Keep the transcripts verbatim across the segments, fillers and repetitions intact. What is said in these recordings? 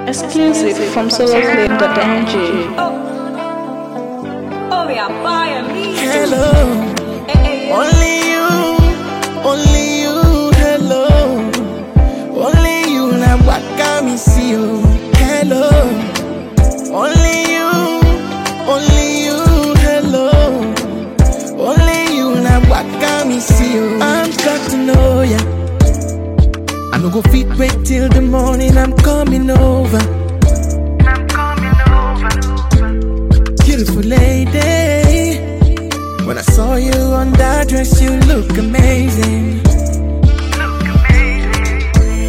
Exclusive from soloclip dot n g. Hello, only you, only you, hello, only you, na waka me see you. Hello, only you, only you, hello, only you, na waka me see you. I'm got to know ya. I no go fit wait till the morning. I'm coming over. I'm coming over. Beautiful lady. When I saw you on that dress, you look amazing. Look amazing.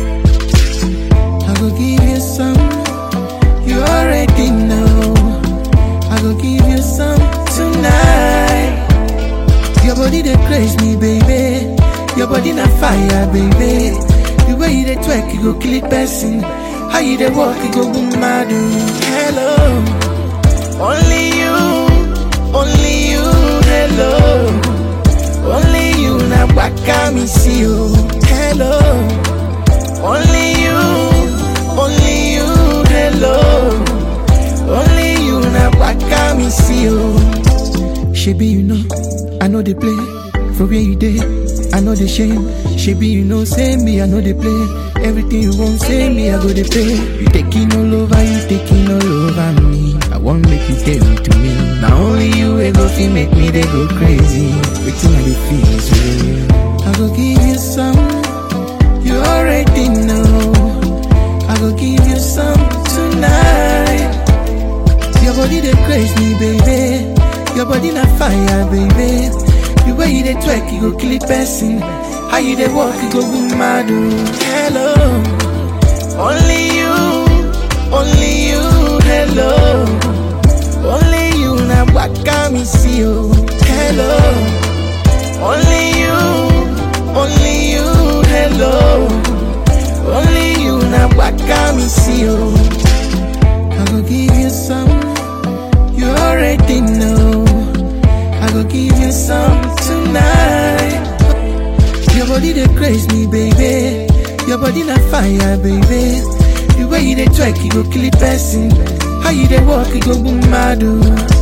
I go give you some. You already know. I go give you some tonight. Your body they craze me, baby. Your body na fire, baby. The way you dey twerk, you go kill it person. How you dey walk, you go boom mad. Hello, only you, only you, hello, only you na waka me see you. Hello, only you, only you, hello, only you na waka me see you. Shebi you know, I know they play. For where you dey, I know the shame. Shebi you know, say me, I know they play. Everything you want, say me, I go they pay. You taking all over, you taking all over me. I won't make you get to me. Now only you will go feel make me they go crazy. Waiting on the feel is real. I go give you some, you already know. I go give you some tonight. Your body they craze me, baby. Your body na fire, baby. The way you dey twerk, you go kill it person. How you dey walk, you go boom mad. Hello, only you, only you, hello, only you na waka me see you. Hello, only you, only you, hello, only you na waka me see you. I go give you some, you already know. I go give you some tonight. Your body they craze me, baby. Your body na fire, baby. The way you dey twerk, you go kill it person. How you dey walk, you go boom mad.